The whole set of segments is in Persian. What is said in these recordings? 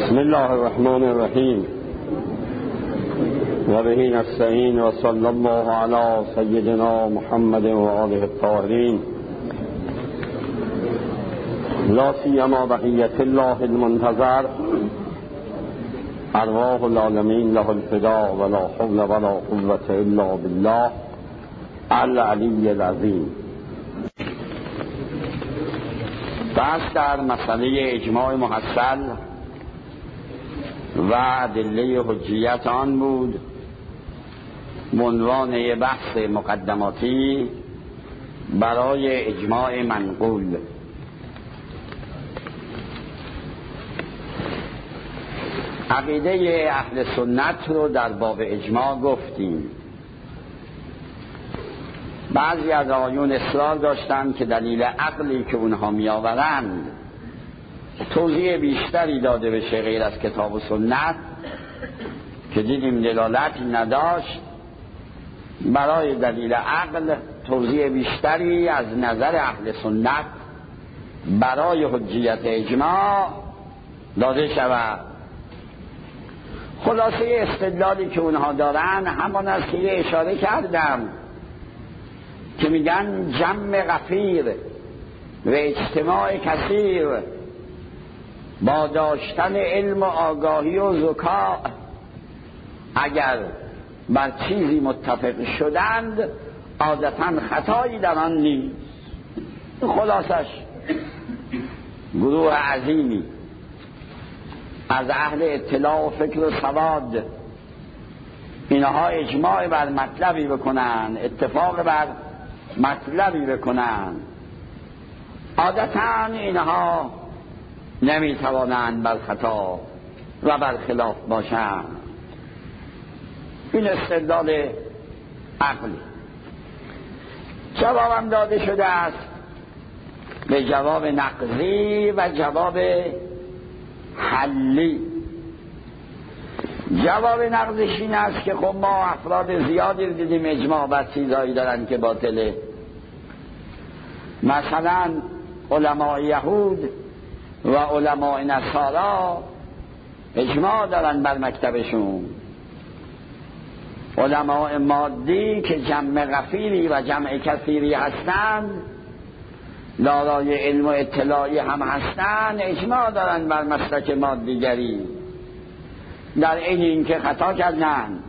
بسم الله الرحمن الرحیم و به نستعین و صلی الله علی سیدنا محمد و آله الطاهرین لا سیما بقیت الله المنتظر ارواح العالمین له الفداء ولا حول ولا قوة الا بالله العلی العظیم. بحث در مسئله اجماع محصل و ادله حجیت آن بود. عنوان بحث مقدماتی برای اجماع منقول. عقیده اهل سنت رو در باب اجماع گفتیم. بعضی از آیون اصرار داشتند که دلیل عقلی که اونها می آورند توضیح بیشتری داده بشه غیر از کتاب و سنت، که دیدیم دلالتی نداشت. برای دلیل عقل توضیح بیشتری از نظر اهل سنت برای حجیت اجماع داده شود. خلاصه استدلالی که اونها دارن همان است که اشاره کردم که میگن جمع غفیر و اجتماع کثیر با داشتن علم و آگاهی و ذکا اگر بر چیزی متفق شدند عادتاً خطایی در آن نیست. خلاصش گروه عظیمی از اهل اطلاع و فکر و سواد اینها اجماع بر مطلبی بکنن، اتفاق بر مطلبی بکنن، عادتاً اینها نمیتوانند بر خطا و بر خلاف باشند. این استدلال عقلی. جوابم داده شده است به جواب نقضی و جواب حلی. جواب نقضش این است که خب ما افراد زیادی رو دیدیم اجماع بر چیزهایی دارن که باطله. مثلا علماء یهود و علماء نصارا اجماع دارن بر مکتبشون. علماء مادی که جمع غفیری و جمع کثیری هستند، دارای علم و اطلاعی هم هستند، اجماع دارن بر مسلک مادیگری، در این که خطا کردن.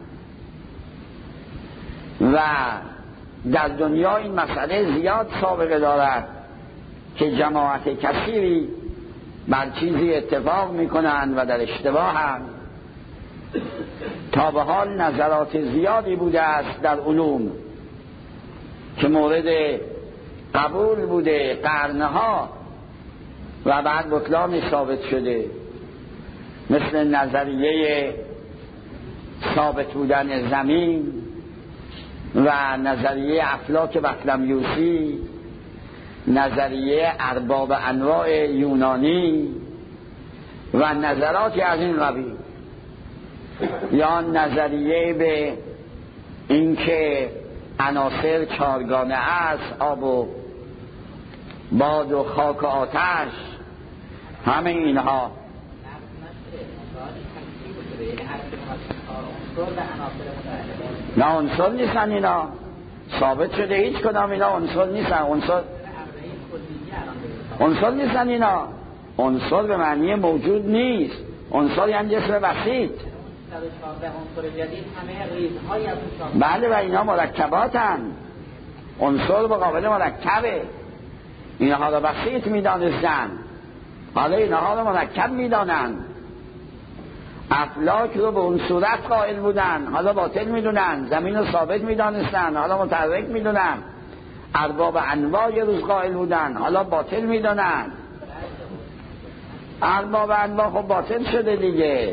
و در دنیا این مسئله زیاد سابقه دارد که جماعت کثیری بر چیزی اتفاق میکنند و در اشتباه هم. تا به حال نظرات زیادی بوده است در علوم که مورد قبول بوده قرنها و بعد بطلان ثابت شده، مثل نظریه ثابت بودن زمین و نظریه افلاک بطلمیوسی، نظریه ارباب انواع یونانی و نظراتی از این قبیل، یا نظریه به اینکه عناصر چارگانه است، آب و باد و خاک و آتش، همه اینها. نه عنصر نیستن اینا، ثابت شده هیچ کدام اینا عنصر نیستن. عنصر نیستن اینا. عنصر به معنی موجود نیست. عنصر یعنی جسم بسیط. بله، و اینا مرکباتن. عنصر مقابل مرکبه. اینها رو بسیط میدانستن، حالا اینها رو مرکب میدانن. افلاک رو به اون صورت قائل بودن، حالا باطل میدونن. زمین رو ثابت میدانستن، حالا متحرک میدونن. ارباب انواع یه روز قائل بودن، حالا باطل میدانن. ارباب انواع خب باطل شده دیگه.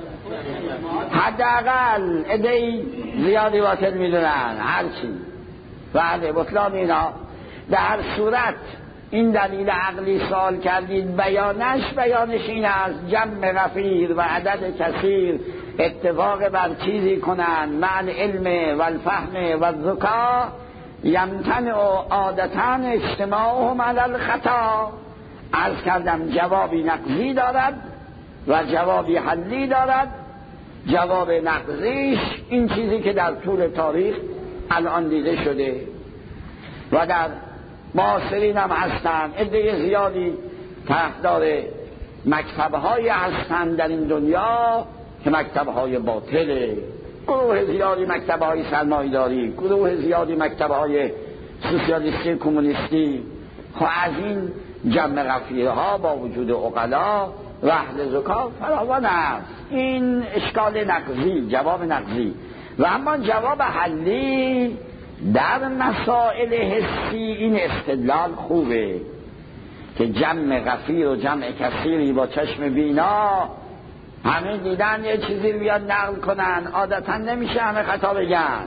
حداقل عده‌ای زیادی باطل میدونن هرچی. بله، بطلان اینا. در هر صورت این دلیل عقلی سوال کردید، بیانش این است: جمع غفیر و عدد کثیر اتفاق بر چیزی کنند مع العلم و الفهم و الذکا یمتنع عادتاً اجتماعهم علی الخطا. عرض کردم جوابی نقضی دارد و جوابی حلی دارد. جواب نقضیش این چیزی که در طول تاریخ الان دیده شده و در معاصرین هم هستند. عده زیادی طرفدار مکتب‌های هستند در این دنیا که مکتب‌های باطله، گروه زیادی مکتب‌های سرمایه‌داری، گروه زیادی مکتب‌های سوسیالیستی کمونیستی. خب از این جمع غفیرها با وجود عقلا و اهل ذکا فراوان است. این اشکال نقضی، جواب نقضی. و اما جواب حلی در مسائل حسی این استدلال خوبه که جمع غفیر و جمع کثیری با چشم بینا همه دیدن یه چیزی رو بیاد نقل کنن، عادتا نمیشه همه خطا بگن.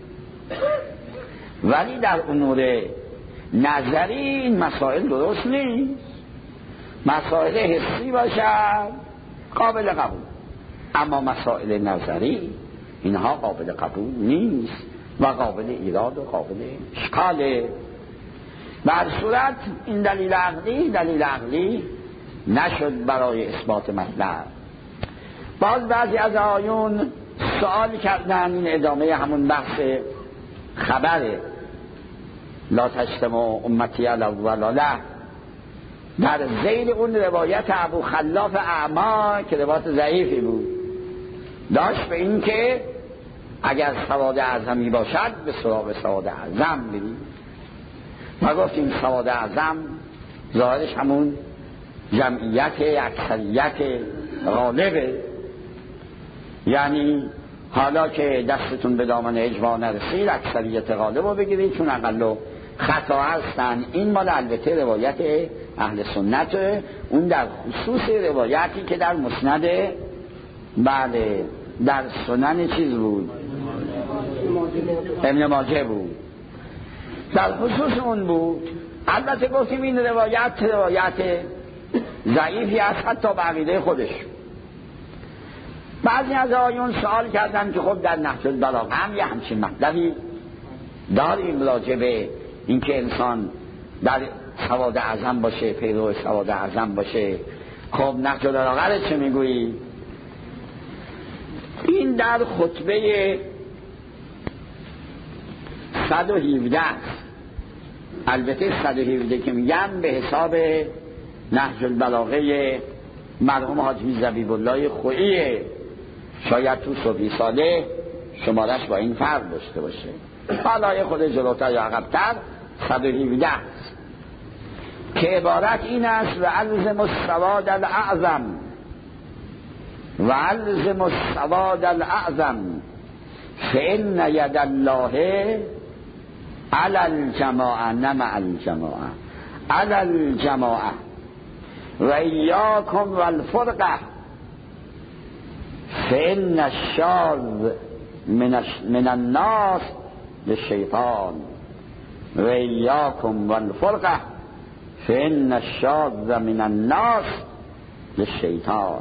ولی در امور نظری این مسائل درست نیست. مسائل حسی باشد قابل قبول، اما مسائل نظری اینها قابل قبول نیست و قابل ایراد و قابل اشکاله. بر صورت این دلیل عقلی نشد برای اثبات مطلب. باز بعضی از آیون سوال کردن، این ادامه همون بحث خبره لا تجتمع امتی علی الضلاله، در ذیل اون روایت ابو خلاف اعما که روایت ضعیفی بود، داشت به این که اگر سواد اعظمی باشد به سراغ سواد اعظم بریم و گفتیم سواد اعظم ظاهرش همون جمعیت اکثریت غالبه، یعنی حالا که دستتون به دامن اجماع نرسید اکثریت غالب رو بگیرید چون اقل خطا هستن. این مال البته روایت اهل سنت، اون در خصوص روایتی که در مسند بله در سنن چیز بود ابن ماجه بود، در خصوص اون بود. البته گفتیم این روایت ضعیفی است حتی به عقیده خودش. بعضی از آیون سوال کردن که خب در نهج البلاغه هم یه همچین مطلبی داریم راجع به اینکه انسان در سواد اعظم باشه، پیرو سواد اعظم باشه. خب نهج البلاغه چه میگویی؟ این در خطبه 117 البته 117 که میگم به حساب نهج البلاغه مرحوم حاجی زبیب الله خوییه، شاید تو صبحی ساله شمارش با این فرق داشته باشه، حالا خود جلوتر یا عقبتر 117 که عبارت این است: و الزم السواد الاعظم و الزم السواد الاعظم فإن ید الله علی الجماعه نمع الجماعه علی الجماعه و ایاکم والفرقه فإن الشاذ من الناس للشیطان و ایاکم والفرقه فإن الشاذ من الناس للشیطان.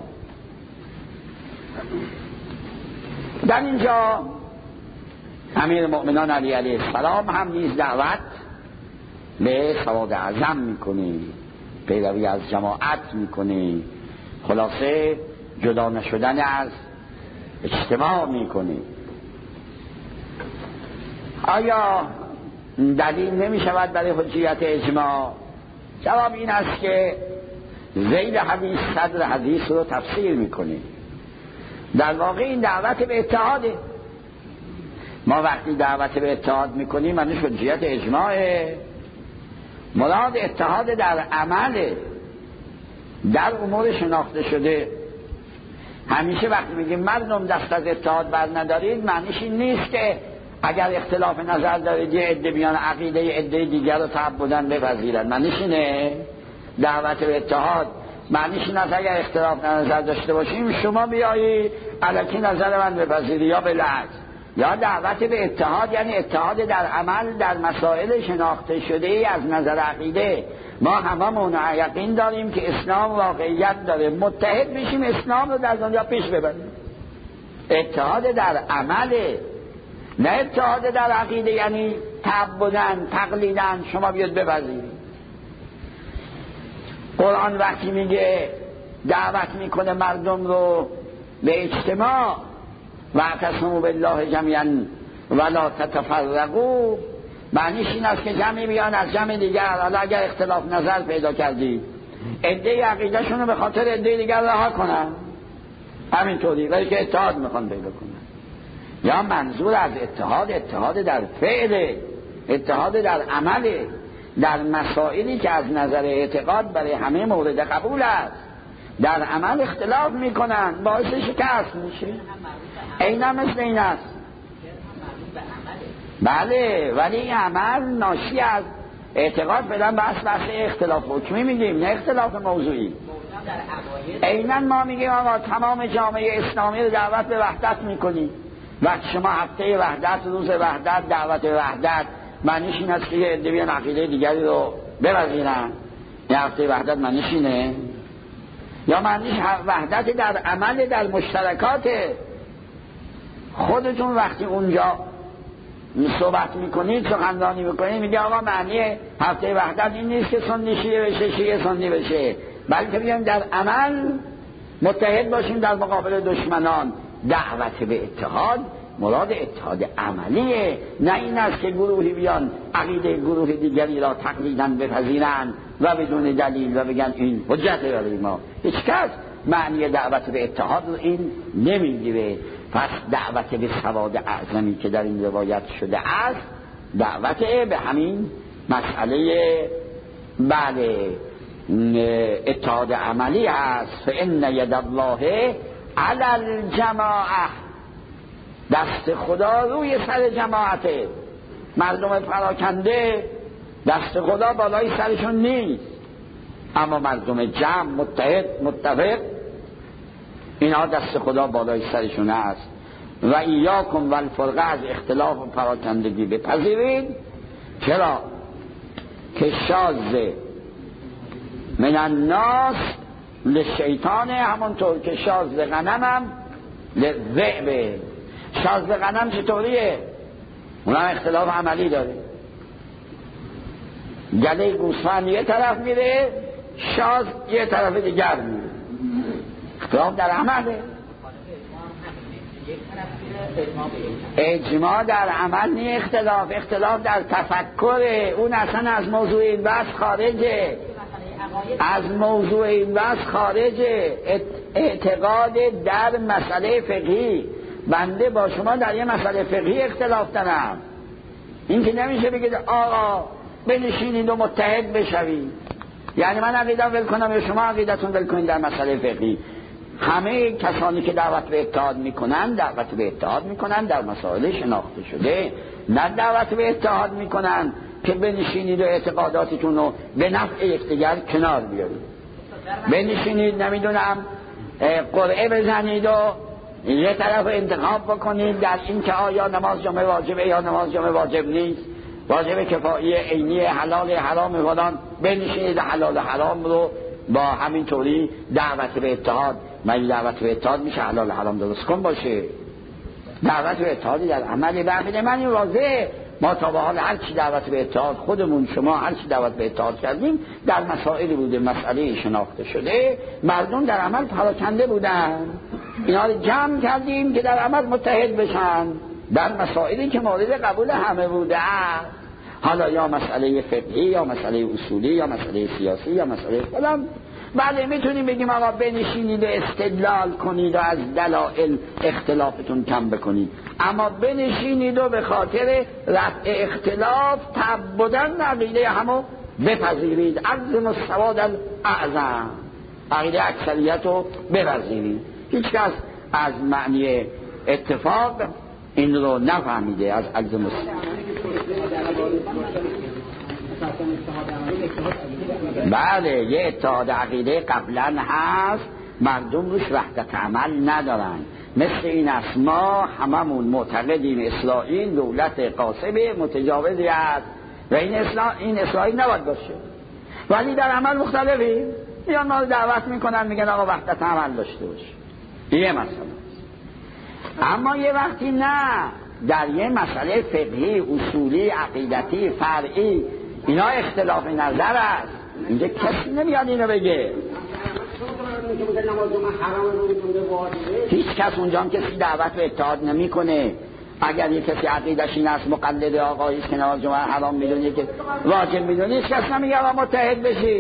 در اینجا امیر مؤمنان علی علیه السلام هم نیز دعوت به سواد اعظم میکنه، پیروی از جماعت میکنه، خلاصه جدا نشدن از اجتماع میکنه. آیا دلیل نمیشود برای حجیت اجماع؟ جواب این است که ذیل حدیث صدر حدیث رو تفسیر میکنه. در واقع این دعوت به اتحاده. ما وقتی دعوت به اتحاد میکنیم معنیش حجیت اجماعه. مراد اتحاد در عمله، در امور شناخته شده. همیشه وقتی میگیم مردم دست از اتحاد بر ندارید معنیش این نیست که اگر اختلاف نظر دارید یه عده بیان عقیده عده دیگر رو تعبداً بپذیرن. معنیش اینه دعوت به اتحاد. معنیش این است اگر اختلاف نظر داشته باشیم شما بیایی الکی نظر من بپذیری یا بالعکس. یا دعوت به اتحاد یعنی اتحاد در عمل در مسائل شناخته شده ای از نظر عقیده. ما هممون یقین داریم که اسلام واقعیت داره، متحد بشیم اسلام رو در دنیا پیش ببریم. اتحاد در عمله، نه اتحاد در عقیده یعنی تعبدن تقلیدن شما بیاد بپذیرید. قرآن وقتی میگه دعوت میکنه مردم رو به اجتماع، واعتصموا بالله جمیعا ولا تتفرقوا، معنیش این است که جمعی بیان از جمع دیگر، حالا اگر اختلاف نظر پیدا کردی عده عقیده‌شون رو به خاطر عده دیگر رها کنن، همینطوری، ولی که اتحاد میخوان پیدا کنن. یا منظور از اتحاد در فعل، اتحاد در عمل، در مسائلی که از نظر اعتقاد برای همه مورد قبول است، در عمل اختلاف میکنن، باعث شکست میشه. اینا مثل این است. بله، ولی این عمل ناشی از اعتقاد فعلا بحث اختلاف حکمی میگیم، نه اختلاف موضوعی. اینا ما میگیم آقا تمام جامعه اسلامی رو دعوت به وحدت میکنیم. وقتی شما هفته وحدت، روز وحدت، دعوت به وحدت، معنیش این است که عده بیان عقیده دیگری رو بپذیرن. یه هفته وحدت معنیش اینه؟ یا معنیش وحدت در عمل، در مشترکات خودتون. وقتی اونجا صحبت میکنید، سخنرانی میکنید، میگه آقا معنی هفته وحدت این نیست که سنی شیعه بشه، شیعه سنی بشه، بلکه بیان در عمل متحد باشیم در مقابل دشمنان. دعوت به اتحاد مراد اتحاد عملیه، نه این است که گروهی بیان عقیده گروه دیگری را تقلیداً بپذیرند و بدون دلیل و بگن این حجت برای ما. هیچ کس معنی دعوت به اتحاد رو این نمیگیره. پس دعوت به سواد اعظمی که در این روایت شده است، دعوت به همین مسئله بله اتحاد عملی است. فإن ید الله علی الجماعه، دست خدا روی سر جماعته. مردم پراکنده دست خدا بالای سرشون نیست، اما مردم جمع متحد متفق اینا دست خدا بالای سرشون است. و ایاکم والفرقه، از اختلاف و پراکندگی بپذیرید. چرا؟ که شاذ من الناس للشیطان، همونطور که شاذ غنم هم للذئب. شاذ غنم چطوریه؟ اونم اختلاف عملی داره. گله گوسفند یه طرف میره، شاذ یه طرف دیگر میره، اختلاف در عمله. اجماع در عمل نی، اختلاف در تفکر. اون اصلا از موضوع این بحث خارجه، از موضوع این بحث خارجه. اعتقاد در مسئله فقهی. بنده با شما در یه مسئله فقهی اختلاف دارم، این که نمیشه بگید آقا بنشینید و متحد بشوید، یعنی من عقیده‌ام ول کنم یا شما عقیدتون ول کنید در مسئله فقهی. همه کسانی که دعوت به اتحاد میکنن، دعوت به اتحاد میکنن در مسائل شناخته شده، نه دعوت به اتحاد میکنن که بنشینید و اعتقاداتتون رو به نفع یکدیگر کنار بیارید. بنشینید نمیدونم قرعه بزنید و یه طرف انتخاب بکنید در این که آیا نماز جمعه واجبه یا نماز جمعه واجب نیست، واجب کفایی عینی، حلال حرام فلان. بنشینید حلال حرام رو با همین طوری دعوت به اتحاد. من دعوت به اتحاد میشه حلال حرام درست کن باشه، دعوت به اتحادی در عملی ببینه. من این واضحه، ما تا به حال هر چی دعوت به اتحاد خودمون شما هر چی دعوت به اتحاد کردیم در مسائلی بوده، مسئله شناخته شده، مردم در عمل پراکنده بودن، اینا رو جمع کردیم که در عمل متحد بشن در مسائلی که مورد قبول همه بوده. حالا یا مسئله فقهی یا مسئله اصولی یا مسئله سیاسی یا مسئله فلان. بله میتونیم بگیم آقا بنشینید و استدلال کنید و از دلایل اختلافتون کم بکنید، اما بنشینید و به خاطر رفع اختلاف تعبداً عقیده همو بپذیرید. عزم السواد الاعظم، عقیده اکثریت رو بپذیرید. هیچ کس از معنی اتفاق این رو نفهمیده از عزم السواد. بله یه اتحاد عقیده قبلا هست، مردم روش وحدت عمل ندارن. مثل این است ما هممون معتقدیم اسرائیل دولت قاسم متجاوزی است و این اسرائیل نباید باشه، ولی در عمل مختلفی. یا ما دعوت میکنن میگن آقا وحدت عمل داشته باشه، یه مسئله. اما یه وقتی نه، در یه مسئله فقهی، اصولی، عقیدتی، فرعی اینا اختلاف نظر است، اینجا کسی نمیاد اینو بگه. این که بوده نماز جمعه حرام رو میتونه واجبه. هیچ کس اونجا هم کسی دعوت به اتحاد نمیکنه. اگر یک کسی عقیدش این است مقلد آقایی است که نماز جمعه حرام میدونه که واجب میدونه، هیچ کس نمیگه آقا متحد بشی.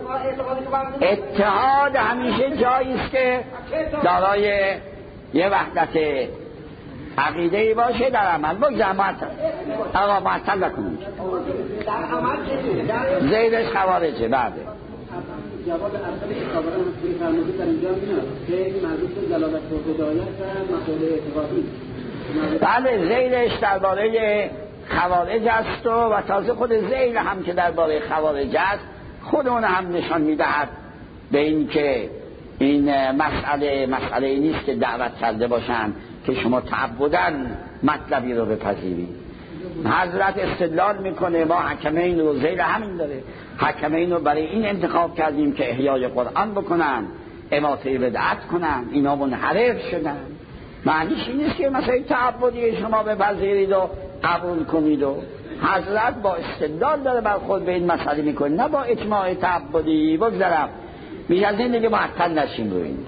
اتحاد همیشه جایی است که دارای یه وحدت عقیده‌ای باشه در عمل. بگذارم آقا معطل نکنید. در عمل زیدش خوارجه. بعد جواب اصلی خبران مسئولی فرمودید در اینجا میاد که این مربوط به دلالت و هدایت و مسئله اعتقادی. بله، زیدش درباره خوارج است و تازه خود زید هم که درباره خوارج است خود اون هم نشان میدهد به این که این مسئله نیست که دعوت کرده باشند که شما تعبداً مطلبی رو بپذیرید. حضرت استدلال میکنه ما حکمین رو، زید همین داره، حکمین رو برای این انتخاب کردیم که احیای قرآن بکنن، اماطه بدعت کنن، اینا منحرف شدن. معنیش این نیست که مثلا تعبدی شما بپذیرید و قبول کنید و حضرت با استدلال داره برخورد به این مسئله میکنه، نه با اجماع تعبدی. بگذارم میشه از این دیگه معطل نشیم رو این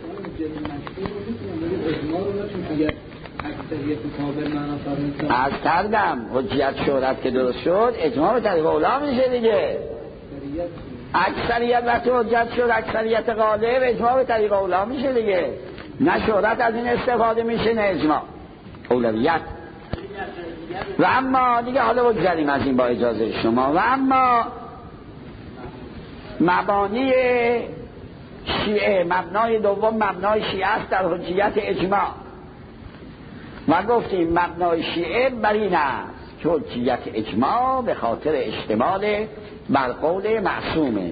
از کردم حجیت شهرت که درست شد اجماع به طریق اولا میشه دیگه. اکثریت وقتی حجت شد اکثریت غالب اجماع به طریق اولا میشه دیگه. نه شهرت از این استفاده میشه نه اجماع، اولویت. و اما دیگه حالا بگذاریم از این با اجازه شما. و اما مبانی شیعه، مبنای دوم مبنای شیعه است در حجیت اجماع. و گفتیم مبنای شیعه بر این است که حجیت اجماع به خاطر اشتمال بر قول معصومه.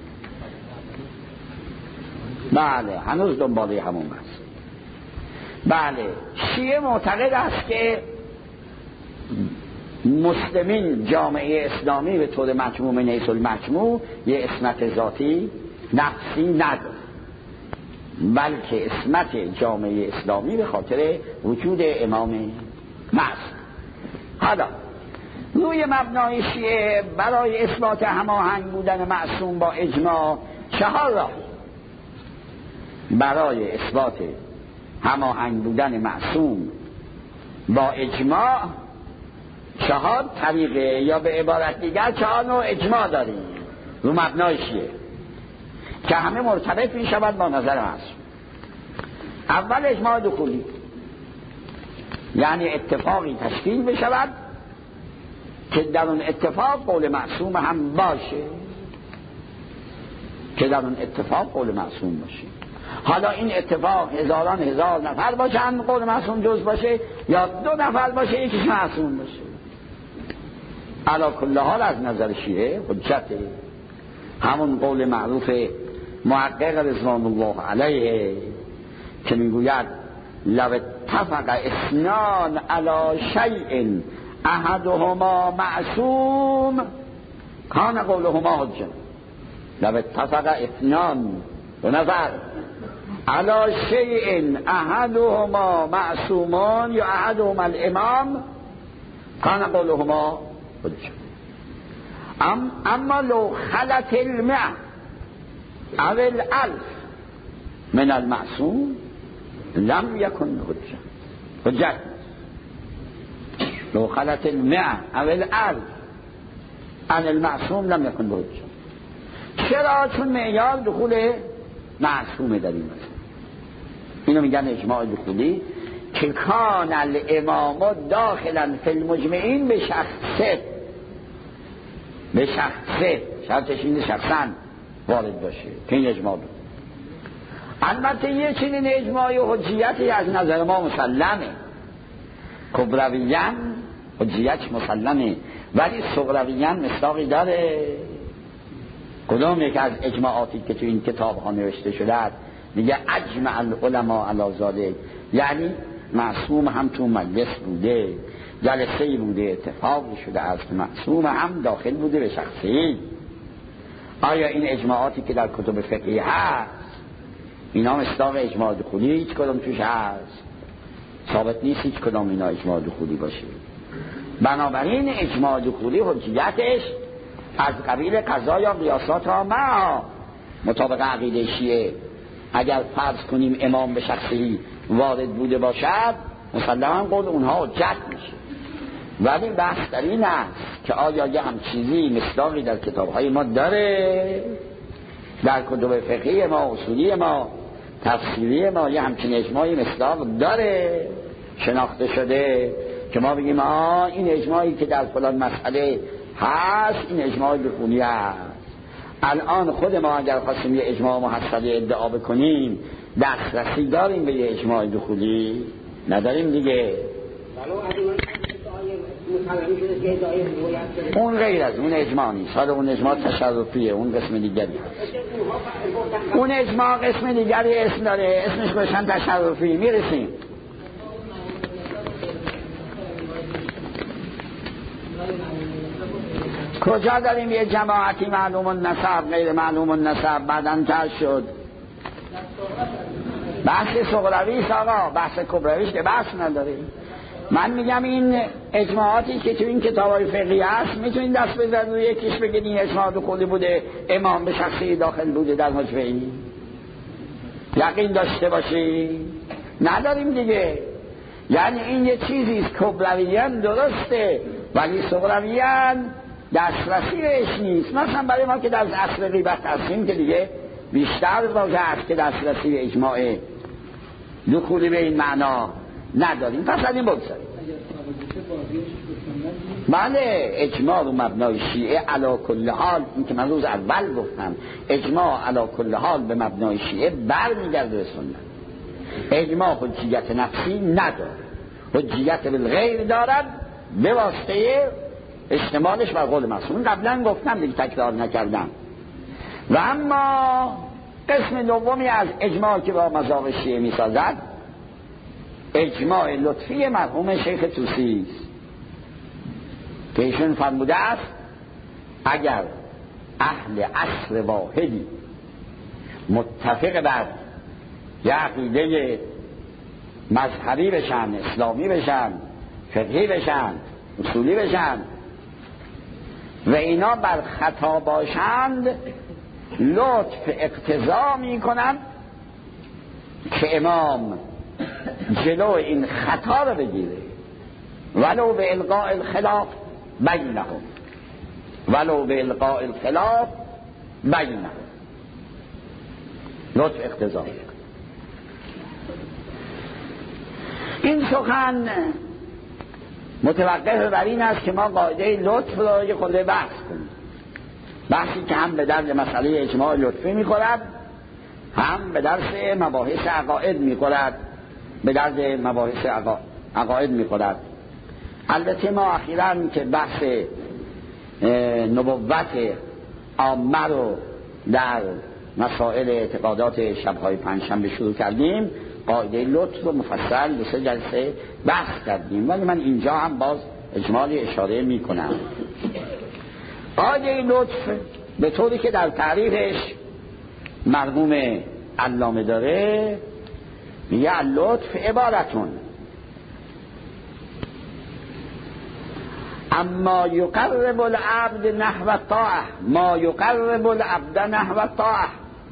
بله، هنوز دنباله همون است. بله، شیعه معتقد است که مسلمین جامعه اسلامی به طور مجموع من حیث المجموع یه عصمت ذاتی نفسی نداره، بلکه عصمت جامعه اسلامی به خاطر وجود امام معصوم. حالا روی مبنای شیعه برای اثبات هماهنگ بودن معصوم با اجماع چهار راه برای اثبات هماهنگ بودن معصوم با اجماع چهار طریقه، یا به عبارت دیگر چهار نوع اجماع داریم رو مبنای شیعه که همه مرتبط می شود با نظر معصوم. اول اجماع دخولی، یعنی اتفاقی تشکیل بشود که در اون اتفاق قول معصوم هم باشه، که در اون اتفاق قول معصوم باشه. حالا این اتفاق هزاران هزار نفر باشن قول معصوم جز باشه، یا دو نفر باشه یکیش معصوم باشه، علی کل حال از نظر شیعه حجت همون قول معروف محقق رضوان الله علیه که میگوید لو اتفق اثنان علی شیء احدهما معصوم کان قولهما حجه. لو اتفق اثنان، دو نفر، علی شیء احدهما معصومان یا احدهما الامام کان قولهما حجه. اما لو خلت المئة او الالف من المعصوم لم يكن حجه. لو خلت المئة او الالف عن المعصوم لم يكن حجه. چرا؟ چون معیار دخول معصومه در این مسئله. اینو میگن اجماع دخولی که کان الامام داخلا فی المجمعین به شخصه، به شخصه، شرطش این شخصا وارد باشه که این اجماع بود. البته یه چنین اجماعی و حجیتی از نظر ما مسلمه، کبرویان حجیت مسلمه، ولی صغرویان مصداقی داره. کدام یک از اجماعاتی که تو این کتاب ها نوشته شده میگه اجمع العلماء علی ذلک، یعنی معصوم هم تو مجلس بوده، جلسه‌ای بوده، اتفاقی شده از معصوم هم داخل بوده به شخصی. آیا این اجماعاتی که در کتب فقهی هست اینا مصداق اجماع دخولی هیچ کدام توش هست؟ ثابت نیست هیچ کدام اینا اجماع دخولی باشه. بنابراین اجماع دخولی حجیتش از قبیل قضا یا قیاسات ها مطابق عقیده شیعه اگر فرض کنیم امام به شخصی وارد بوده باشد مسلماً قول اونها حجت میشه. ولی بحث در این است که آیا یه هم چیزی مصداقی در کتاب‌های ما داره، در کتب فقهی ما، اصولی ما، تفسیری ما یه همچین اجماعی مصداق داره شناخته شده که ما بگیم این اجماعی که در فلان مسئله هست این اجماع دخولی است. الان خود ما اگر خواستیم یه اجماع محصلی ادعا بکنیم دسترسی داریم به یه اجماع دخولی؟ نداریم دیگه. اون غیر از اون اجماع نیست، حالا اون اجماع تشرفیه، اون قسم دیگری. اون اجماع قسم دیگری اسم داره، اسمش باشن تشرفی. میرسیم کجا داریم یه جماعتی معلوم النسب غیر معلوم النسب بعداً تر شد. بحث صغروی است آقا، بحث کبرویش که بحث نداریم. من میگم این اجماعاتی که تو این کتاب‌های فقهی هست میتونین دست بزنید و یکیش بگید این اجماع دخولی بوده، امام به شخصی داخل بوده در مجمعی، یقین داشته باشی. نداریم دیگه. یعنی این یه چیزیست کبرویان درسته ولی صغرویان دسترسی بهش نیست. مثلا برای ما که در اصل غیبت هستیم که دیگه بیشتر واضح است که دسترسی به اجماع دخولی به این معنا نداریم. پس از این بگذاریم. بله اجماع رو مبنای شیعه علی کل حال، این که من روز اول گفتم اجماع علی کل حال به مبنای شیعه برمیگرده به سنت. اجماع حجیت نفسی نداره، حجیت بالغیر دارد به واسطه اشتمالش بر قول معصوم. قبلا گفتم دیگه تکرار نکردم. و اما قسم دومی از اجماع که با مذهب شیعه میسازد اجماع لطفی مرحوم شیخ طوسی است که ایشون فرموده است اگر اهل عصر واحدی متفق بر یه عقیده مذهبی بشن، اسلامی بشن، فقهی بشن، اصولی بشن و اینا بر خطا باشند لطف اقتضا می کنند که امام جلو این خطا رو بگیره ولو به القاء الخلاف بینهم، ولو به القاء الخلاف بینهم، لطف اقتضا می کنند. این سخن متوقف بر این است که ما قاعده لطف را یه خورده بحث کنیم، بحثی که هم به درد مسئله اجماع لطفی می‌خورد هم به درس مباحث عقاید می‌خورد، به درد مباحث عقاید می‌خورد. البته ما اخیراً که بحث نبوت عامه رو در مسائل اعتقادات شب‌های پنجشنبه شروع کردیم، قاعده لطف رو مفصل 2-3 جلسه بحث کردیم، ولی من اینجا هم باز اجمالی اشاره میکنم. قاعده لطف به طوری که در تعریفش مرحوم علامه داره میگه لطف عبارتون اما یقرب العبد نحو الطاعه، ما یقرب العبد نحو الطاعه،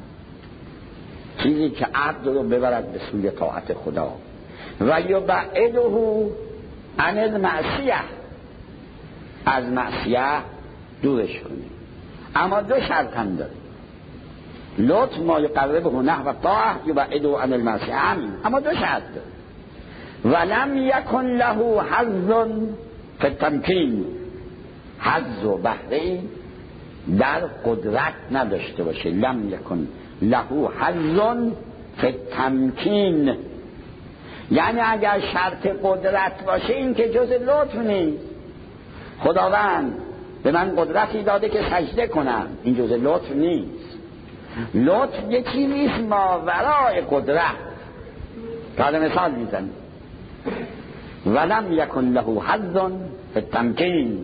چیزی که عبد رو ببرد به سوی طاعت خدا و یبعده عن المعصیه، از معصیه دورش کنه. اما دو شرط هم داره، لطف ما یقربه نحو الطاعه یبعده عن المعصیه، اما دو شرط داره. ولم یکن له حظ فی التمکین، حظ و بهره در قدرت نداشته باشه. لم یکن له حظ فی التمکین، یعنی اگر شرط قدرت باشه این که جز لطف نیست. خداوند به من قدرتی داده که سجده کنم، این جز لطف نیست. لطف یه چیزیست ماورای قدرت. تا مثال میزنم ولم یکن له حظ فی التمکین،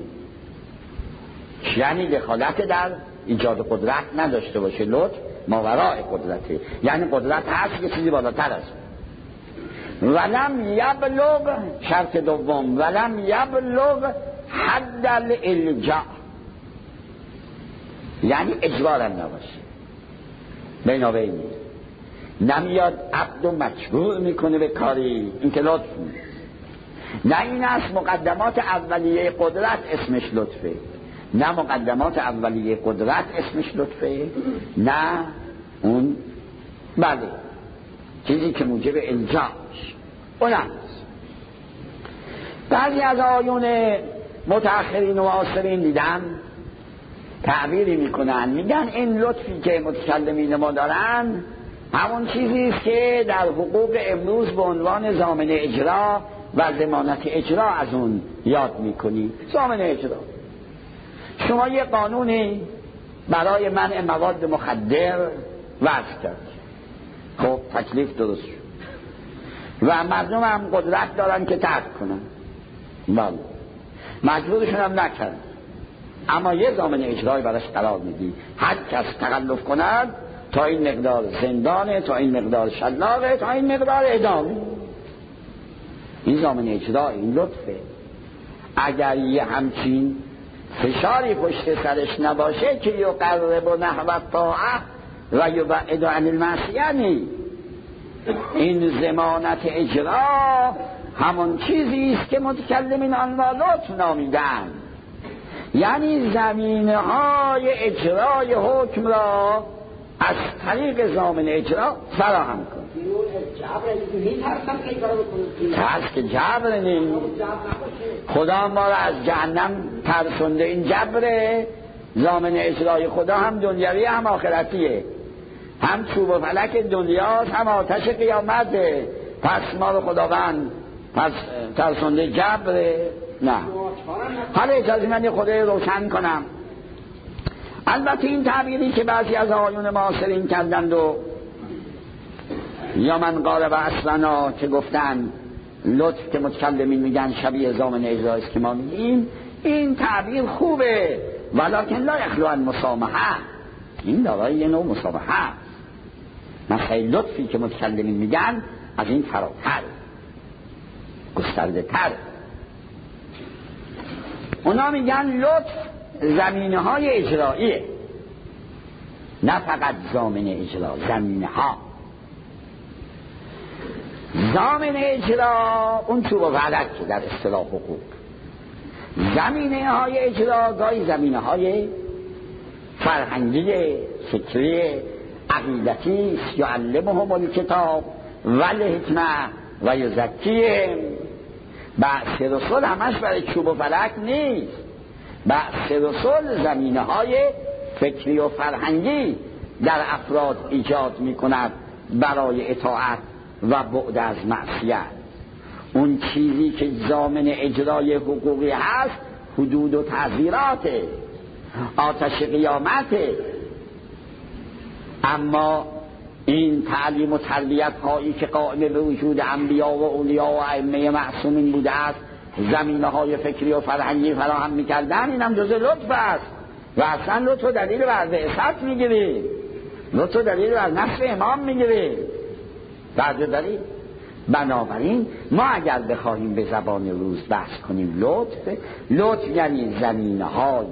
یعنی دخالت در ایجاد قدرت نداشته باشه. لطف ماورای قدرته، یعنی قدرت هست یه چیزی بالاتر است. ولم یبلغ، شرط دوم، ولم یبلغ حد الالجاء، یعنی اجبارم نباشه، بینابینی، نمیاد عبد و مجبور میکنه به کاری، این که لطف نه. این است مقدمات اولیه قدرت اسمش لطفه، نه مقدمات اولیه قدرت اسمش لطفه، نه اون بله چیزی که موجب الزامش اون است. بعضی از آیون متأخرین و معاصرین دیدن تعبیری میکنن، میگن این لطفی که متکلمین ما دارن همون چیزی است که در حقوق امروز به عنوان ضامن اجرا و ضمانت اجرا از اون یاد میکنی. ضامن اجرا، شما یه قانونی برای منع مواد مخدر وضع کرد، خب تکلیف درست شد و مردم هم قدرت دارن که ترک کنن، بله مجبورشون هم نکرد، اما یه ضامن اجرایی براش قرار میدی، هر کس تخلف کند تا این مقدار زندانه، تا این مقدار شلاقه، تا این مقدار اعدامه. این ضامن اجرا، این لطفه. اگر یه همچین فشاری پشت سرش نباشه که یقرب نحو الطاعه و یبعد عن المعصیه، این ضمانت اجرا همون چیزی است که متکلمین آن را لطف نامیدن، یعنی زمینه‌های اجرای حکم را از طریق ضامن اجرا فراهم کن. ترس که جبر نیست، خدا ما را از جهنم ترسونده، این جبره. ضامن اجرای خدا هم دنیوی هم آخرتیه، هم چوب و فلک دنیاست هم آتش قیامته. پس ما رو خداوند پس ترسونده جبره؟ نه. حالا اجازه من خودی روشن کنم. البته این تعبیری که بعضی از آیون معاصرین کردند و یا من قارب اصلنا که گفتن لطف که متکلمین میگن شبیه ضامن اجرایی است که ما میگیم، این تعبیر خوبه، ولکن لا یخلو عن مسامحه، این دارای یه نوع مسامحه است. مسئله لطفی که متکلمین میگن از این فراتر گسترده تر. اونا میگن لطف زمینه های اجراییه، نه فقط ضامن اجرا، زمینه ها. ضامن اجرا اون چوب و فلک در اصطلاح حقوق، زمینه های اجرا گاهی زمینه های فرهنگی، فکری، عقیدتی، یعلمهم الکتاب والحکمه و یزکیهم. بعث رسول همش برای چوب و فلک نیست، بعث رسول زمینه های فکری و فرهنگی در افراد ایجاد می کند برای اطاعت و بعد از معصیت. اون چیزی که ضامن اجرای حقوقی هست حدود و تعزیراته، آتش قیامته. اما این تعلیم و تربیت هایی که قائم به وجود انبیا و اولیا و ائمه معصومین بوده است، زمینه های فکری و فرهنگی فراهم میکردن، این هم جزء لطف است و اصلا لطف و دلیل بر بعثت میگیری، لطف و دلیل بر نصر امام میگیری، بعد دلیل. بنابراین ما اگر بخواهیم به زبان روز بحث کنیم لطف یعنی زمینه های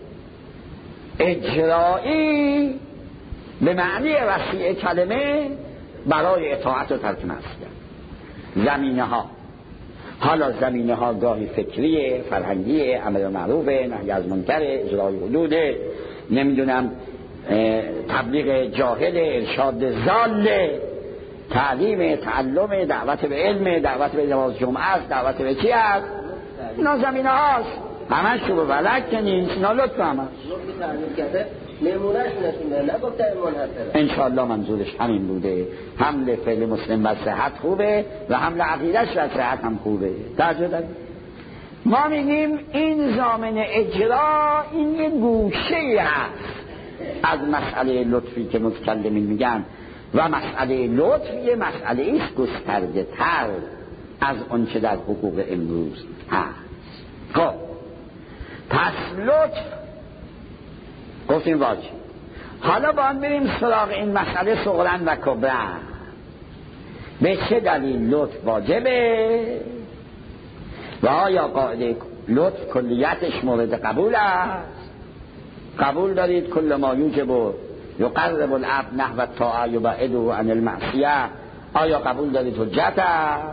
اجرایی به معنی وسیع کلمه برای اطاعت و ترک معصیت. زمینه ها، حالا زمینه ها گاهی فکریه، فرهنگیه، امر معروفه، نهی از منکر، اجرای حدوده، نمیدونم تبلیغ جاهل، ارشاد ضال، تعلیم، تعلم، دعوت به علم، دعوت به نماز جمعه است، دعوت به چی است؟ اینا زمینه هاست، همش چوب و فلک که نیست، اینا لطف همش نمونهش نشونه، نگفته منحصره. انشاءالله منظورش همین بوده، حمل فعل مسلم و صحت خوبه و حمل عقیدش و صحت هم خوبه. توجه دارید؟ ما میگیم این ضامن اجرا این یه گوشه هست از مسئله لطفی که متکلمین میگن و مسئله لطف یه مسئله ایست گسترده تر از اون چه در حقوق امروز هست. خب پس لطف گفتیم واجب. حالا باید بریم سراغ این مسئله صغرن و کبرن. به چه دلیل لطف واجبه و آیا قاعده لطف کلیتش مورد قبول است؟ قبول دارید کل ما یوجب یقرب العبد نحو الطاعه یبعده عن المعصیه. آیا قبول دارید حجت؟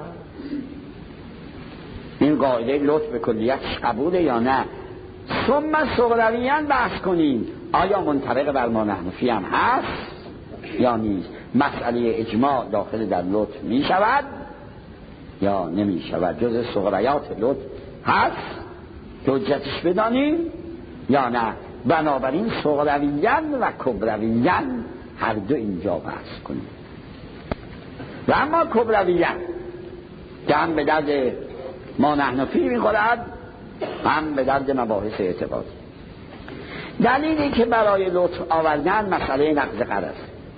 این قاعده لطف کلیتش قبوله یا نه؟ ثم صغرویاً بحث کنیم آیا منطبق بر ما نحنفی هم هست یا نیست. مسئله اجماع داخل در لطف می شود یا نمی شود، جز صغریات لطف هست که حجتش بدانیم یا نه. بنابراین صغرویاً و کبرویاً هر دو اینجا بحث کنیم. و اما کبرویاً که هم به درد ما نحنفی میخورد هم به درد مباحث اعتقادی. دلیلی که برای لطف آوردن مسئله نقض قرض.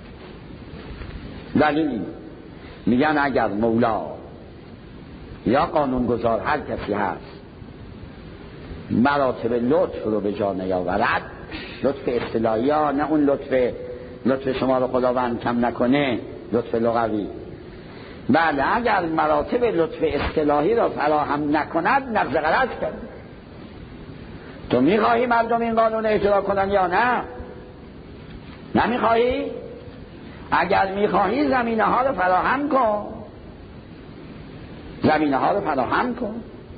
دلیلی میگن اگر مولا یا قانونگذار هر کسی هست مراتب لطف رو به جا نیاورد، لطف اصطلاحی ها، نه اون لطف شما رو خداوند کم نکنه، لطف لغوی. بله اگر مراتب لطف اصطلاحی رو فراهم نکند نقض قرض کرد. تو میخواهی مردم این قانون اجرا کنن یا نه؟ نمیخواهی؟ اگر میخواهی زمینه ها رو فراهم کن، زمینه ها رو فراهم کن.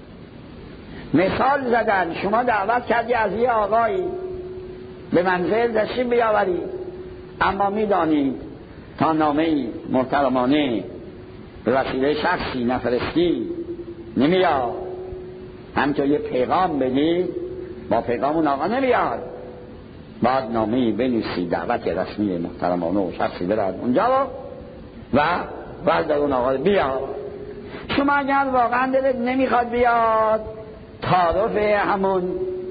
مثال زدن، شما دعوت کردی از یه آقایی به منزل تشریف بیاوری، اما میدانید تا نامه محترمانه به وسیله شخصی نفرستی نمیاد، همینطور یه پیغام بدی با پیغام اون آقا نمیاد، بعد نامه‌ای بنویسی دعوت رسمی محترمانه و شخصی برد اونجا و بعد اون آقا بیاد. شما اگر واقعا دلت نمیخواد بیاد، تعارف همون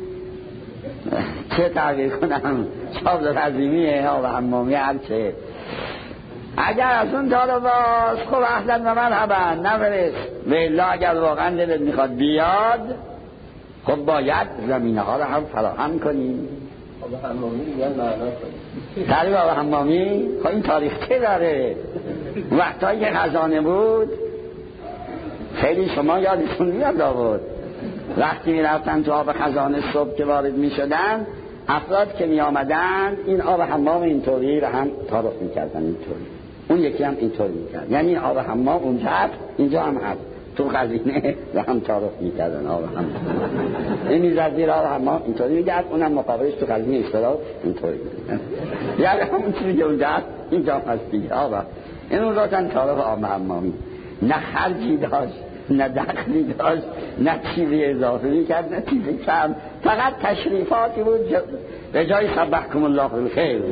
چه تعبیر کنم شابل تنظیمیه و حمامی هرچه، اگر از اون تعارف باز خب احسن و مرحبا نفرست. والله اگر واقعا دلت میخواد بیاد خب باید زمینه ها رو هم فراهم کنیم. آب حمامی دیگر معنا کنیم. تعریف آب حمامی خب این تاریخ چه داره؟ وقتایی که خزانه بود خیلی شما یادتون میاد آورد وقتی می رفتن تو آب خزانه صبح که وارد می شدن، افراد که می آمدن این آب حمام اینطوری رو هم تعارف می کردن، اینطوری اون یکی هم اینطوری می کرد، یعنی آب حمام اونجا هست اینجا هم هست، تو خزینه و هم تعارف می کردن آب حمام. این می زد زیر آب حمام اینطوری می گرد، اونم مقابلش تو خزینه ایستاد اینطوری می گرد، یعنی همون چیزی که اونجا هست اینجا هست دیگه. آبا این اون روزن تعارف آب حمامی، نه خرجی داشت نه دخلی داشت نه چیزی اضافه کرد نه چیزی کم، فقط تشریفاتی بود به جای سبحکم الله بالخیر.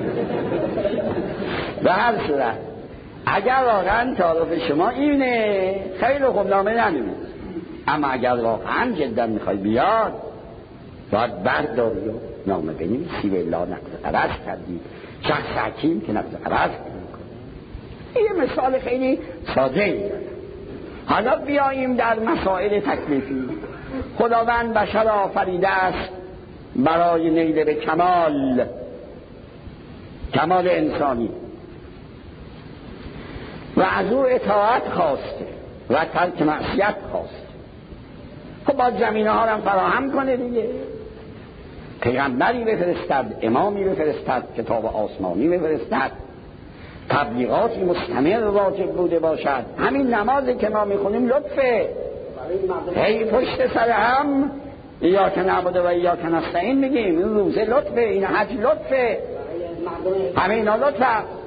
به هر صورت اگر واقعا تعارف شما اینه خیلی خوب نامه ننویس، اما اگر واقعا جدا میخوای بیاد باید برداری و نامه بنویسی و الا نقض قرض کردی. شخص حکیم که نقض قرض کنی. یه مثال خیلی ساده ای. حالا بیاییم در مسائل تکلیفی. خداوند بشر آفریده است برای نیل به کمال انسانی و از او اطاعت خواسته و ترک معصیت خواسته. خب باید زمینه ها رو فراهم کنه دیگه. پیغمبری بفرستد، امامی بفرستد، کتاب آسمانی بفرستد، تبلیغاتی مستمر واجب بوده باشد. همین نمازی که ما میخونیم لطفه، هی پشت سر هم ایاک نعبد و ایاک نستعین میگیم، این روزه لطفه، این حج لطفه، همه اینا لطفه،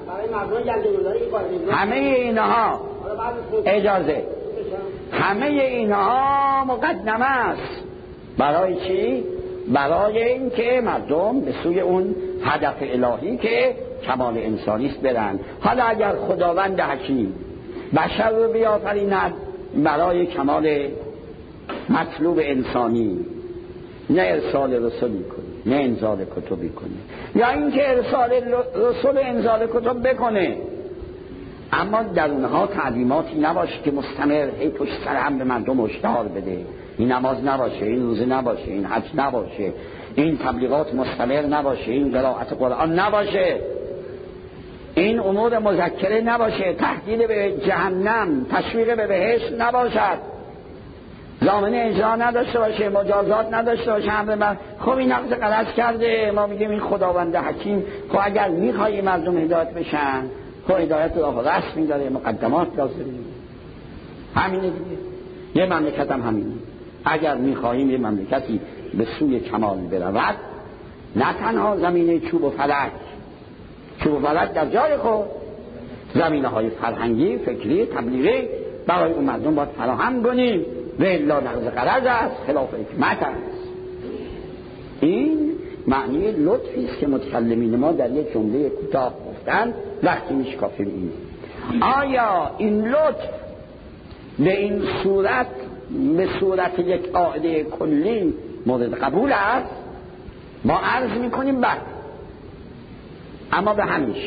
همه اینها اجازه، همه اینها مقدمه است. برای چی؟ برای اینکه مردم به سوی اون هدف الهی که کمال انسانی است برن. حالا اگر خداوند حکیم بشر رو بیافریند برای کمال مطلوب انسانی، نه ارسال رسولی کنه، نه انزال کتبی کنه، یا اینکه ارسال رسول انزال کتب بکنه اما در اونها تعلیماتی نباشه که مستمر هی پشت سر هم به مردم هشدار بده، این نماز نباشه، این روزه نباشه، این حج نباشه، این تبلیغات مستمر نباشه، این قرائت قرآن نباشه، این امور مذکره نباشه، تهدید به جهنم، تشویق به بهشت نباشد. ضامن اجرا نداشته باشه، مجازات نداشته باشه، امر من خب این نقض غرض کرده. ما میگیم این خداوند حکیم خب اگر میخوای مردم هدایت بشن خب هدایت راه رسمی داره، مقدمات لازمه. همینه دیگه. یه مملکت هم همینه. اگر میخواهیم یه مملکتی به سوی کمال برود، نه تنها زمینه چوب و فلک، چوب و فلک در جای خود، زمینه های فرهنگی، فکری، تبلیغی برای اون مردم باید فراهم کنیم و الا نقض غرض است، خلاف حکمت است. این معنی لطفی است که متکلمین ما در یک جمله کوتاه گفتند، وقتی میشکافیم اینه. آیا این لطف به این صورت، به صورت یک قاعده کلی مورد قبول است؟ ما عرض میکنیم بله، اما به همیشه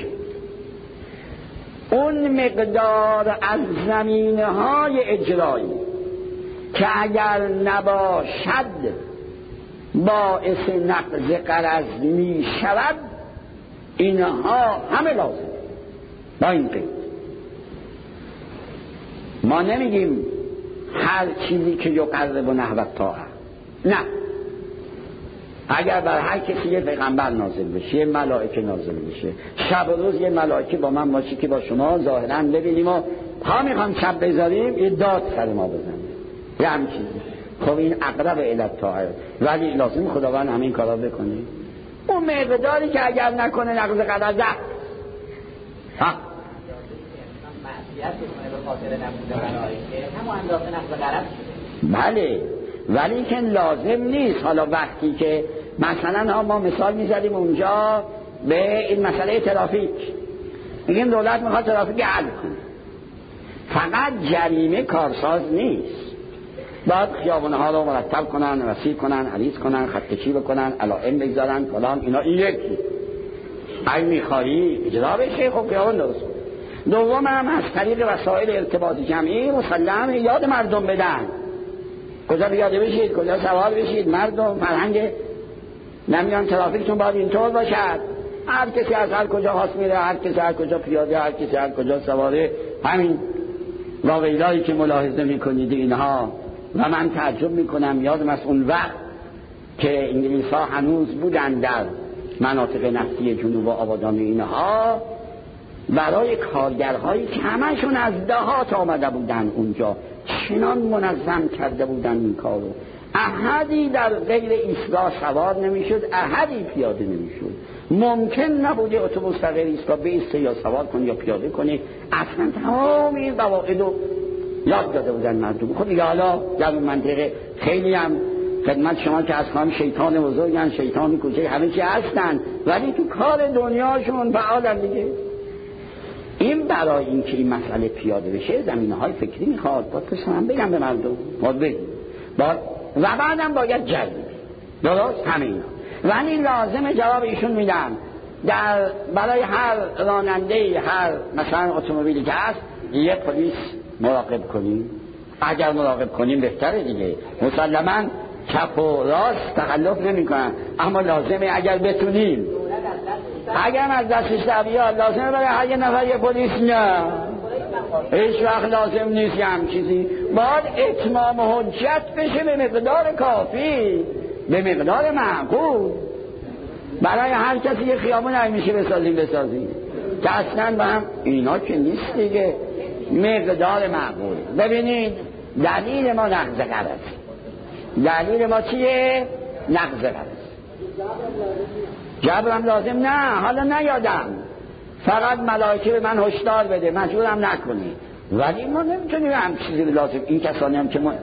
اون مقدار از زمینه‌های اجرایی که اگر نباشد باعث نقض غرض می شود، اینها همه لازم. با این قید ما نمیگیم هر چیزی که یقرب نحو الطاعه، نه. اگر بر هر کسی یه پیغمبر نازل بشه، یه ملائکه نازل بشه، شب و روز یه ملائکه با من باشه که با شما ظاهرا ببینیم و ها میخوام شب بذاریم یه داد سر ما بزنه، یه همین چیزی، خب این اقرب الی الطاعه، ولی لازم خداوند همین کارا بکنه. اون مقداری که اگر نکنه نقض غرض است. ها بله، ولی که لازم نیست. حالا وقتی که مثلا ما مثال میزدیم اونجا به این مسئله ترافیک، میگیم دولت میخواد ترافیک حل کنه، فقط جریمه کارساز نیست، باید خیابونها رو مرتب کنن، وسیع کنن، عریض کنن، خط کشی بکنن، علائم بگذارن فلان، اینا این یکی. اگه میخوایی اجرا بشه خب خیابون درست کن. دوم هم از طریق وسایل ارتباط جمعی مسلم یاد مردم بدن، کجا بیاده بشید، کجا سوار بشید. مردم فرهنگ نمیان ترافیکتون باید اینطور باشد، هر کسی از هر کجا خواست میره، هر کسی هر کجا پیاده، هر کسی هر کجا سواره. همین واقعیایی که ملاحظه میکنید اینها، و من تعجب میکنم یادم از اون وقت که انگلیس ها هنوز بودن در مناطق نفتی جنوب آبادان اینها، برای کارگرهایی که همشون از دهات آمده بودن اونجا چنان منظم کرده بودن این کارو، احدی در غیر ایستگاه سوار نمیشد، احدی پیاده نمیشد. ممکن نبوده اتوبوس در غیر ایستگاه بیسته یا سوار کنه یا پیاده کنه. اصلا تمام این قواعد رو یاد داده بودن مردم. خود دیگه حالا در اون منطقه خیلی هم خدمت شما که از کام شیطان بزرگن، شیطان کوچه، همه چی هستن، ولی تو کار دنیاشون فعالن دیگه. این برای این که این مسئله پیاده بشه زمینه‌های فکری میخواد. باید پس من بگم به مردم، باید بگم، و بعدم باید جلب، درست همین. ولی لازم جواب ایشون میدم، برای هر راننده هر مثلا اتومبیلی که هست یه پلیس مراقب کنیم. اگر مراقب کنیم بهتره دیگه. مسلماً چپ و راست تخلف نمی‌کنن، اما لازمه اگر بتونیم، اگر از دستش در بیاد، لازمه برای هر یه نفر یه پلیس. نه هیچ وقت لازم نیست هم چیزی. باید اتمام حجت بشه به مقدار کافی، به مقدار معقول. برای هر کسی یه خیابون همیشه بسازیم که اصلا به هم اینا که نیست دیگه. مقدار معقول. ببینید دلیل ما نقض غرض. دلیل ما چیه؟ نقض غرض. جبرم لازم نه، حالا نیادم، فقط ملائکه به من هشدار بده، مجبورم نکنی. ولی ما نمیتونیم هم چیزی لازم. این کسانی هم که ما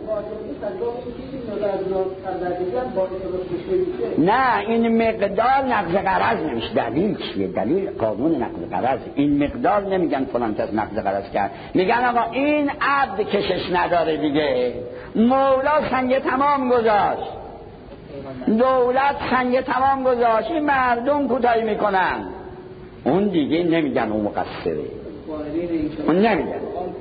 نه، این مقدار نقض غرض نمیشه. دلیل چیه؟ دلیل قانون نقض غرض. این مقدار نمیگن فلان کس نقض غرض کرد، میگن آقا این عبد کشش نداره دیگه، مولا سنگ تمام گذاشت، دولت سنگ تمام گذاشت، این مردم کوتاهی میکنن، اون دیگه نمیگن اون مقصره، اون نمیگن.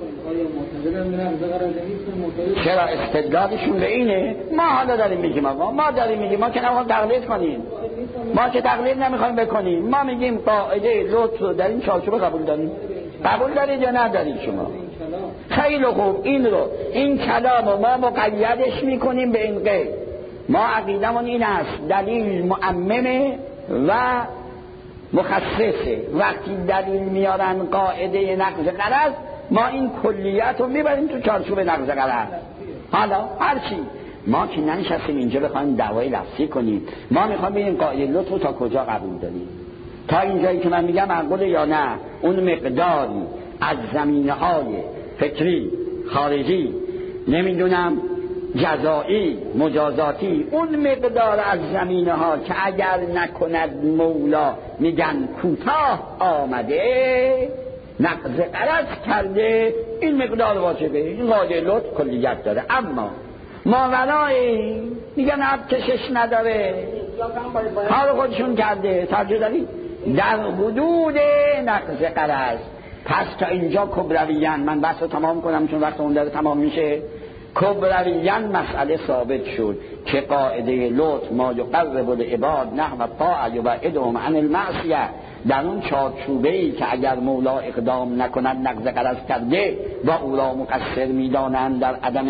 چرا استدلالشون به اینه؟ ما حالا داریم میگیم، ما داریم میگیم، ما که نمیخوایم تقلید کنیم، ما که تقلید نمیخوایم بکنیم، ما میگیم قاعده لطف رو در این چارچوب قبول داریم. قبول دارید یا ندارید شما؟ خیلی خوب، این کلام رو ما مقیدش میکنیم به این قید. ما عقیدمون این است دلیل معممه و مخصصه. وقتی دلیل میارن قاعده نقض غرض، ما این کلیت رو میبریم تو چارچوب نقض غرض. حالا هرچی ما که ننشستیم اینجا بخوایم دعوای لفظی کنیم، ما میخوایم ببینیم قاعده لطف رو تا کجا قبول داریم. تا اینجایی که من میگم معقوله یا نه، اون مقداری از زمینه‌های فکری خارجی، نمیدونم جزایی مجازاتی، اون مقدار از زمینه ها که اگر نکند مولا میگن کوتاه آمده نقض غرض کرده، این مقدار واجبه. این قاعده لطف کلیت داره، اما ماورای میگن عب کشش نداره، حال خودشون کرده. توجه دارید؟ در حدود نقض غرض. پس تا اینجا کبرویان، من بحث رو تمام کنم چون وقت اون داره تمام میشه. کبرویان مسئله ثابت شد که قاعده لطف ما یقرب العباد نحو الطاعه یبعدهم عن المعصیه، در اون چارچوبه‌ای که اگر مولا اقدام نکند نقض غرض کرده و او را مقصر میدانند در عدم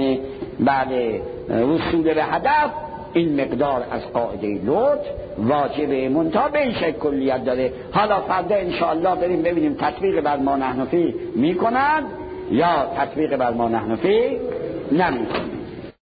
وصول به هدف، این مقدار از قاعده لطف واجبه، منتها به این شکل کلیت داره. حالا فردا انشاءالله بریم ببینیم تطبیق بر ما نحن فیه میکنند یا تطبیق بر ما نحن فیه نمیکنند.